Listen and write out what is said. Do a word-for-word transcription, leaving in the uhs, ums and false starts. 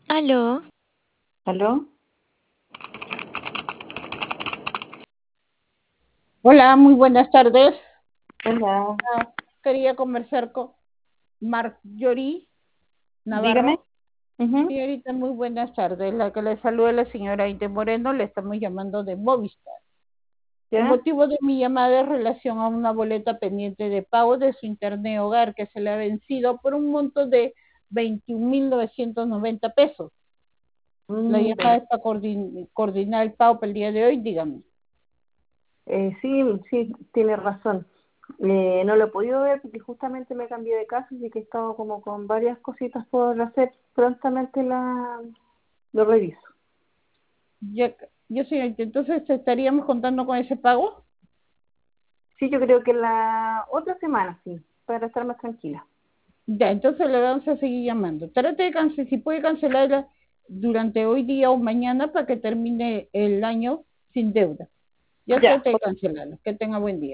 Aló, ¿Aló? Hola, muy buenas tardes. Hola. Ah, quería conversar con Marjorie Dígame. Navarro. Ujú. Señorita, muy buenas tardes. La que le saluda es la señora Inde Moreno, le estamos llamando de Movistar. El ¿Ya? motivo de mi llamada es relación a una boleta pendiente de pago de su internet hogar que se le ha vencido por un monto de veintiún mil novecientos noventa pesos. La Mm, llamada ver- es para coordin- coordinar el pago para el día de hoy, dígame. eh, sí, sí, tiene razón. Eh, no lo he podido ver porque justamente me cambié de casa, así que he estado como con varias cositas por hacer. Prontamente la, lo reviso. Ya, yo señorita, entonces estaríamos contando con ese pago. Sí, yo creo que la otra semana, sí, para estar más tranquila. Ya, entonces le vamos a seguir llamando. Trate de cancelar, si puede cancelarla durante hoy día o mañana para que termine el año sin deuda. Ya Ya, trate de cancelarla. Que tenga buen día.